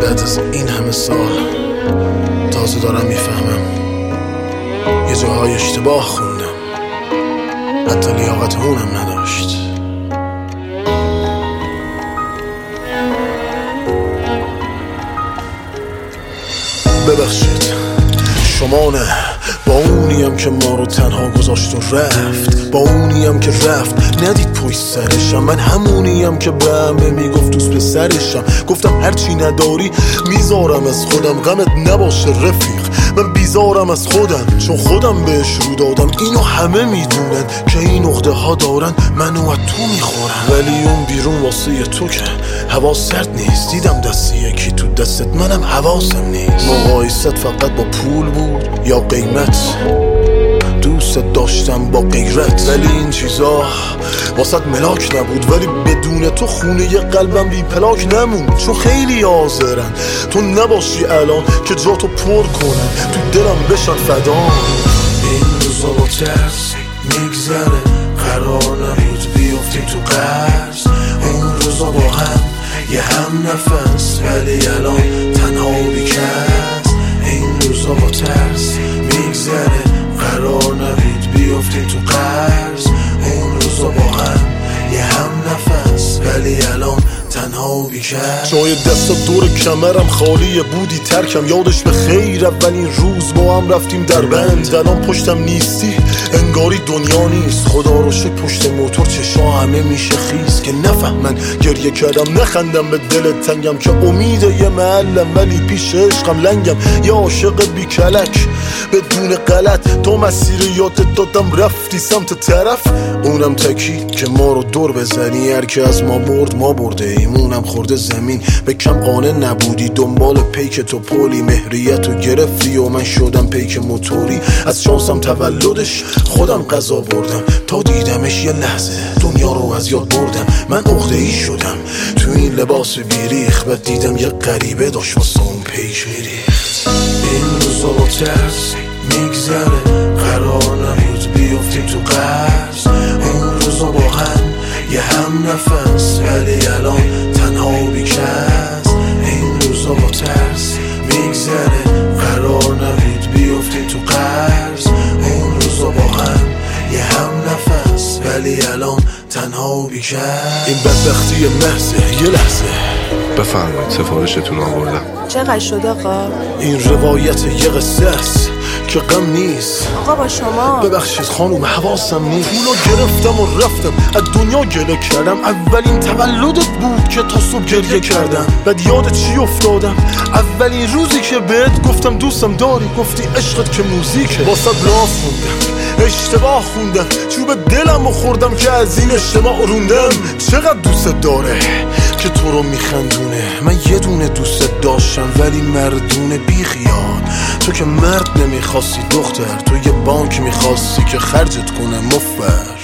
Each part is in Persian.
بعد از این همه سال تازه دارم میفهمم یه جاهای اشتباه خوندم، حتی لیاقت اونم نداشت. ببخشید، شما نه، با اونیم که ما رو تنها گذاشت و رفت، با اونیم که رفت ندید پشت سرشم. من همونیم که به همه میگفت دوست پسرشم. گفتم هرچی نداری میذارم از خودم، غمت نباشه رفیق، من بیزارم از خودم، چون خودم بهش رو دادم. اینو همه میدونن که این عقده ها دارن، منو از تو میخورن. ولی اون بیرون واسه تو که هوا سرد نیست. دیدم دستی یکی تو دستت، منم حواسم نیست. مقایست فقط با پول بود یا قیمت؟ دوست داشتم با غیرت، ولی این چیزا واسط ملاک نبود. ولی بدون تو خونه ی قلبم بی پلاک نمون، چون خیلی حاضرن تو نباشی الان که جا تو پر کنن، تو دلم بشن فدا. این روزا با ترس میگذره، قرار نبود بیفتیم تو قرض. اون روزا با هم یه هم نفس، ولی الان تنها بیکس. این روزا با ترس میگذره، قرار نبود بیفتیم تو قرض. اون روزا با هم یه هم نفس، ولی الان تنها بیکس. جای دست دور کمرم خالیه، بودی ترکم یادش به خیر. اولین روز با هم رفتیم در بند، الان پشتم نیستی انگاری دنیا نیست. خدا رو شکر پشت موتور چشا همه میشه خیز، که نفهمن گریه کردم نخندم به دل تنگم. که امید یه معلم ولی پیش عشقم لنگم. یا عاشق بی کلک بدون غلط، تو مسیر یادت دادم رفتی سمت طرف. اونم تکی که ما رو دور بزنی، هر که از ما مرد ما برده ایمونم خورده زمین. به کم قانع نبودی دنبال پیک تو پولی، مهریت رو گرفتی و من شدم پیک موتوری. از شانسم تولدش خودم قضا بردم، تا دیدمش یه لحظه دنیا رو از یاد بردم. من عقده ای شدم تو این لباس بیریخ، بعد دیدم یه غریبه داشت واسه اون پیش میریخت. این روزا با ترس میگذره، قرار نبود بیفتیم تو قرض. اون روزا با هم یه هم نفس، ولی الان تنها بیکس. این روزا با ترس میگذره، قرار نبود بیفتیم تو قرض. اون روزا با هم یه هم نفس، ولی الان تنها بیکس. این بدبختی محضه یه لحظه. بفرمایید سفارشتون آوردم. چقدر شد آقا؟ این روایت یه قصه است که غم نیست. آقا با شما ببخشید خانوم حواسم نیست. پولو گرفتم و رفتم از دنیا گله کردم. اولین تولدت بود که تا صبح گریه کردم. بعد یاد چی افتادم؟ اولین روزی که بهت گفتم دوستم داری، گفتی عشقت که موزیکه. واسه راست خوندم، اشتباه خوندم، چوب دلم رو خوردم که از این اجتماع روندم. چقدر دوست داره که تو رو میخندونه. من یه دونه دوست داشتم ولی مردونه بی خیال. تو که مرد نمیخواستی دختر، تو یه بانک میخواستی که خرجت کنه مفر.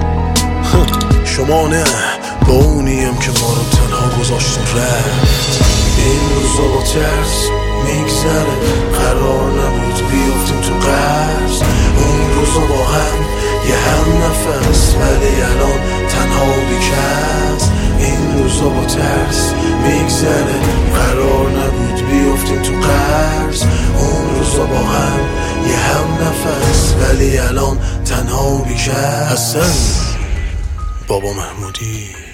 شما نه، با اونیم که ما رو تنها گذاشت و رفت. این روزا با ترس میگذره، قرار نبود بیفتیم تو قرض. اون روزا با هم یه هم نفس، ولی الان تنها بیکس. این روزا با ترس میگذره، قرار نبود بیفتیم تو قرض. اون روزا با هم یه هم نفس، ولی الان تنها بیکس. حسن بابا محمودی.